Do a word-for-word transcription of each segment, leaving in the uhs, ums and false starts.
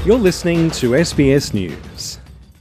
You're listening to S B S News.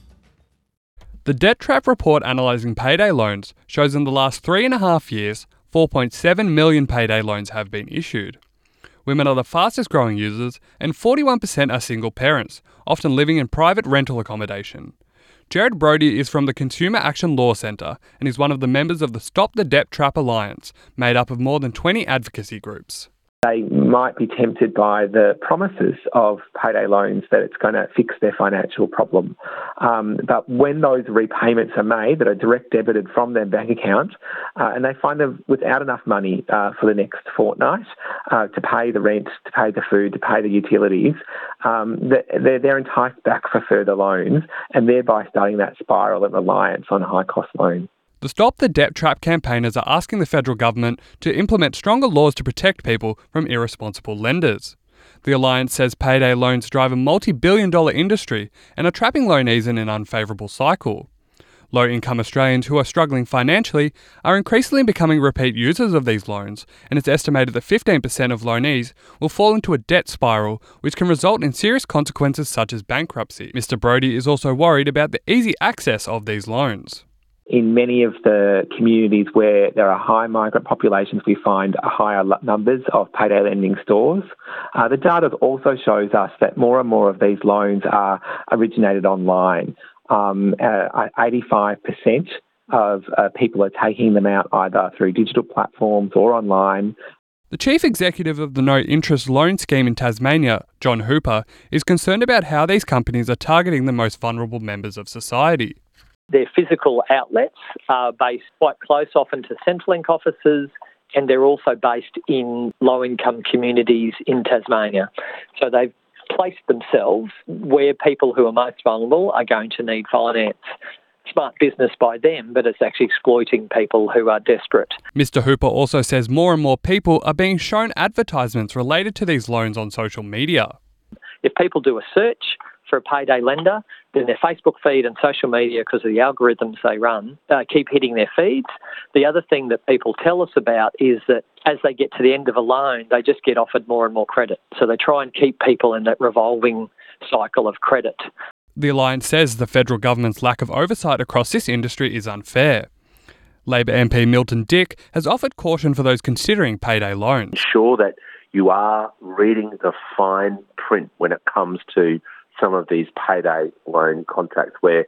The Debt Trap report analysing payday loans shows in the last three and a half years, four point seven million payday loans have been issued. Women are the fastest growing users, and forty-one percent are single parents, often living in private rental accommodation. Jared Brody is from the Consumer Action Law Centre and is one of the members of the Stop the Debt Trap Alliance, made up of more than twenty advocacy groups. They might be tempted by the promises of payday loans that it's going to fix their financial problem. Um, but when those repayments are made that are direct debited from their bank account uh, and they find them without enough money uh, for the next fortnight uh, to pay the rent, to pay the food, to pay the utilities, um, they're, they're enticed back for further loans and thereby starting that spiral of reliance on high-cost loans. The Stop the Debt Trap campaigners are asking the federal government to implement stronger laws to protect people from irresponsible lenders. The Alliance says payday loans drive a multi-billion dollar industry and are trapping loanees in an unfavourable cycle. Low-income Australians who are struggling financially are increasingly becoming repeat users of these loans, and it's estimated that fifteen percent of loanees will fall into a debt spiral, which can result in serious consequences such as bankruptcy. Mister Brody is also worried about the easy access of these loans. In many of the communities where there are high migrant populations, we find higher numbers of payday lending stores. Uh, the data also shows us that more and more of these loans are originated online. Um, uh, eighty-five percent of uh, people are taking them out either through digital platforms or online. The Chief Executive of the No Interest Loan Scheme in Tasmania, John Hooper, is concerned about how these companies are targeting the most vulnerable members of society. Their physical outlets are based quite close often to Centrelink offices, and they're also based in low-income communities in Tasmania. So they've placed themselves where people who are most vulnerable are going to need finance. Smart business by them, but it's actually exploiting people who are desperate. Mister Hooper also says more and more people are being shown advertisements related to these loans on social media. If people do a search for a payday lender, then their Facebook feed and social media, because of the algorithms they run, uh, keep hitting their feeds. The other thing that people tell us about is that as they get to the end of a loan, they just get offered more and more credit. So they try and keep people in that revolving cycle of credit. The Alliance says the federal government's lack of oversight across this industry is unfair. Labor M P Milton Dick has offered caution for those considering payday loans. Ensure that you are reading the fine print when it comes to some of these payday loan contracts where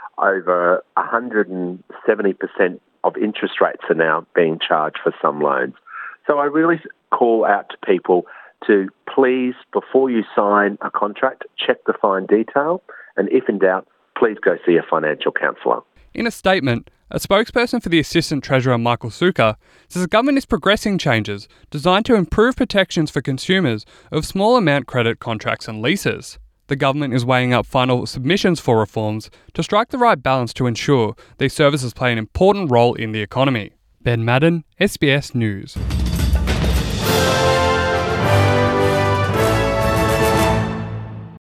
over one hundred seventy percent of interest rates are now being charged for some loans. So I really call out to people to please, before you sign a contract, check the fine detail, and if in doubt, please go see a financial counsellor. In a statement, a spokesperson for the Assistant Treasurer Michael Suka says the government is progressing changes designed to improve protections for consumers of small amount credit contracts and leases. The government is weighing up final submissions for reforms to strike the right balance to ensure these services play an important role in the economy. Ben Madden, S B S News.